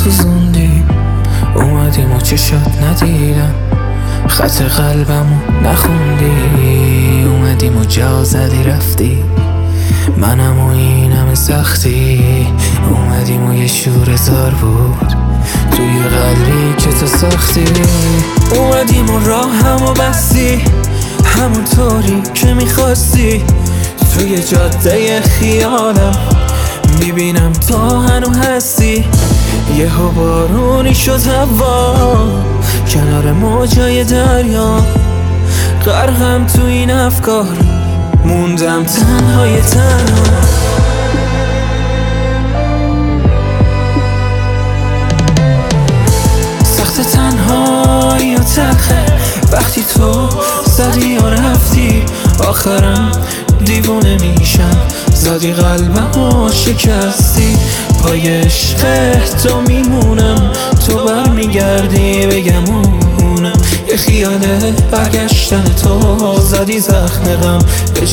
سوزوندی، اومدیم و چشات ندیدم، خط قلبمو نخوندی، اومدیم و جا زدی رفتی، منم و این همه سختی، اومدیم و یه شور زار بود توی قلبی که تو ساختی، اومدیم و راه همو بستی همونطوری که میخواستی، توی جاده خیالم میبینم تو هنو هستی، یهو بارونی شد هوا کنار موجای دریا، غرقم تو این افکار موندم تنهای تنها، سخت تنهایی و تلخه وقتی تو زدی و رفتی، آخرم دیوونه میشم، زدی قلبم و شکستی، پای عشق تو میمونم، تو برمیگردی بگمونم، یه خیاله برگشتن تو زدی زخم غم به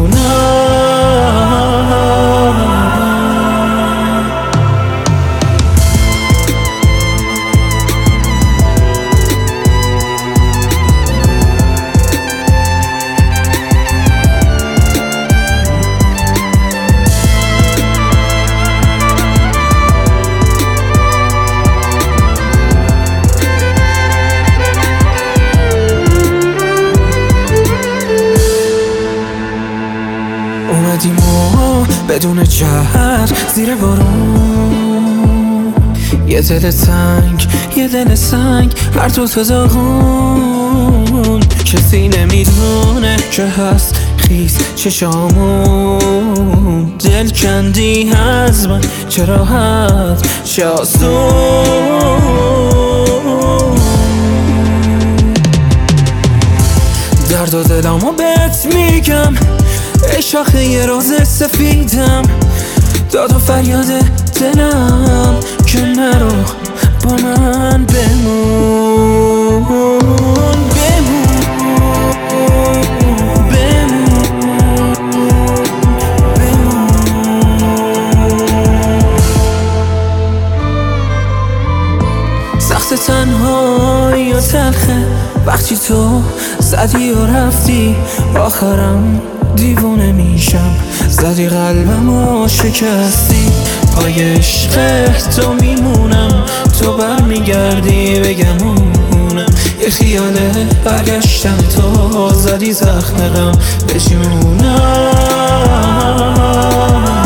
جونم. اومدیم و بدون جهت زیر بارون، یه دل تنگ یه دل سنگ هر دو تا داغون، کسی نمیدونه که هست خیز چشامون، دل کندی از من چه راحت چه آسون، درد و دلامو بهت میگم ای شاخه یه روز سفیدم، داد و فریاد دلم که نرو با من بمون بمون بمون بمون، سخت تنهایی و تلخه وقتی تو زدی و رفتی، آخرم دیوونه میشم، زدی قلبم و شکستی، پای عشق تو میمونم، تو برمیگردی بگمونم، یه خیاله برگشتن تو زدی زخم غم به جونم.